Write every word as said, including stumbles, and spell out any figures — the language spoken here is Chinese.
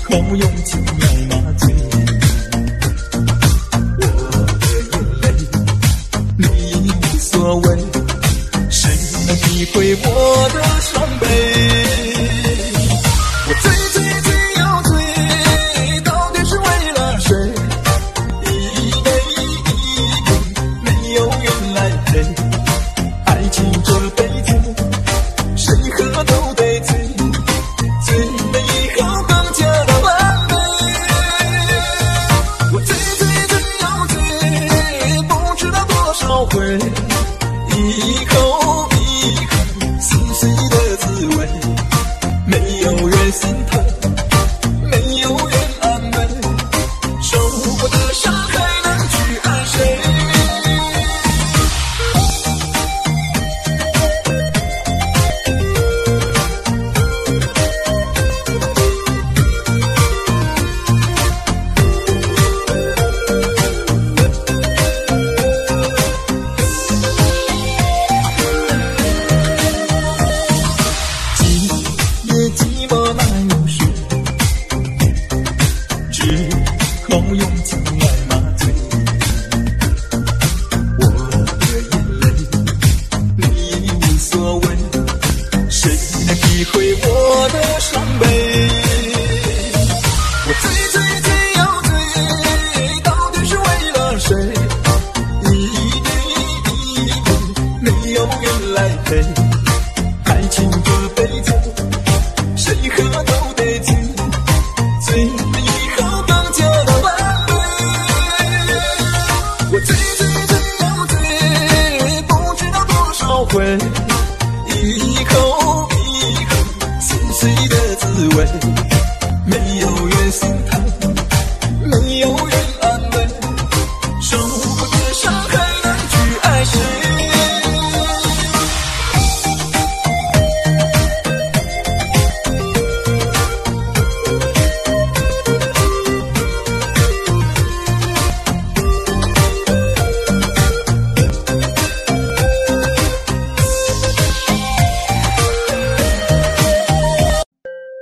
口用尽来麻醉我的眼泪，你无所谓，谁能体会我的伤悲？我醉醉醉又醉，到底是为了谁？一杯一杯，没有缘来陪，爱情这杯酒，谁喝都得醉，醉了以后更加的完美。我醉醉醉又醉，不知道多少回，一口一口心碎的滋味，没有人心疼，没有人安慰，受过的伤还能去爱谁？寂寞哪有事，只好用尽来麻醉我的眼泪，你无所谓，谁能体会我的伤悲？我醉醉醉又醉，到底是为了谁？一杯一杯，没有人来陪，爱情这杯酒，谁喝都得醉，醉了以后更加的完美。我醉醉醉又醉，不知道多少回，一口一口心碎的滋味。